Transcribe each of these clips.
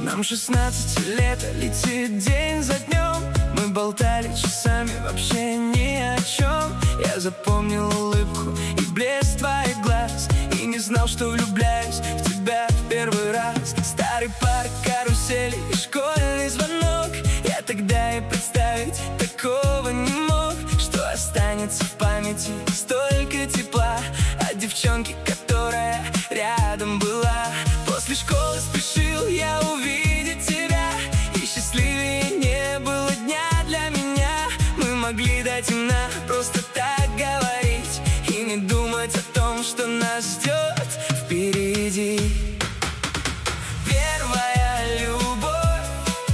Нам 16 лет, летит день за днем. Мы болтали часами вообще ни о чем. Я запомнил улыбку и блеск твоих глаз, и не знал, что влюбляюсь в тебя в первый раз. Старый парк, карусели и школьный звонок. Я тогда и представить такого не мог, что останется в памяти столько тепла от девчонки, которая рядом была. После школы спешил я увидеть тебя, и счастливее не было дня для меня. Мы могли до темна просто так говорить и не думать о том, что нас ждет впереди. Первая любовь,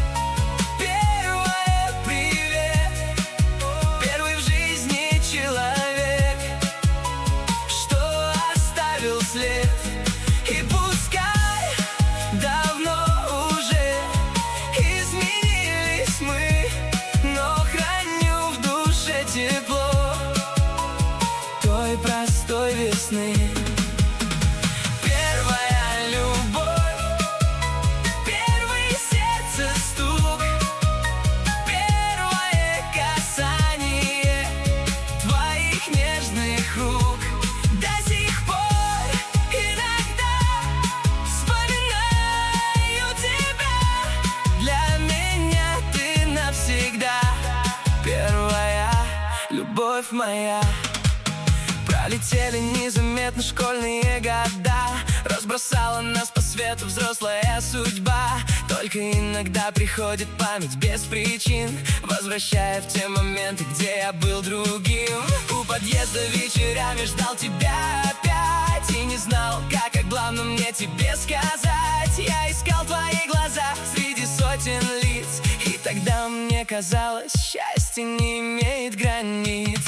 первая привет, первый в жизни человек, что оставил след. И пускай давно уже изменились мы, но храню в душе тепло той простой весны. Первая любовь, первый сердце стук, первое касание твоих нежных рук. До сих пор иногда вспоминаю тебя. Для меня ты навсегда первая любовь моя. Пролетели незаметно школьные года, разбросала нас по свету взрослая судьба. Только иногда приходит память без причин, возвращая в те моменты, где я был другим. У подъезда вечерами ждал тебя опять и не знал, как о главном мне тебе сказать. Я искал твои глаза среди сотен лиц, и тогда мне казалось, счастье не имеет границ.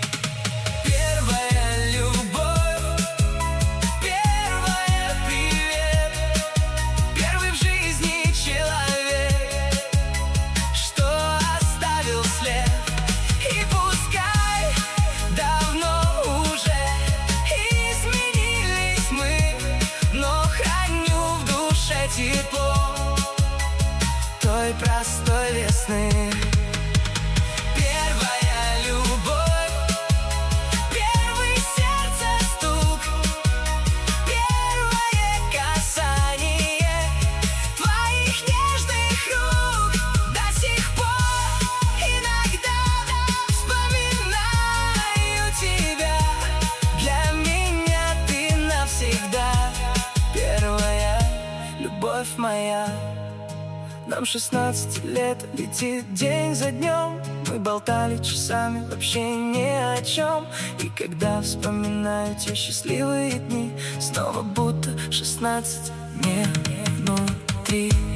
Первая любовь, первая привет, первый в жизни человек, что оставил след. И пускай давно уже изменились мы, но храню в душе тепло той простой весны. Любовь моя, нам 16 лет, летит день за днем. Мы болтали часами вообще ни о чем. И когда вспоминаю те счастливые дни, снова будто 16 мне внутри.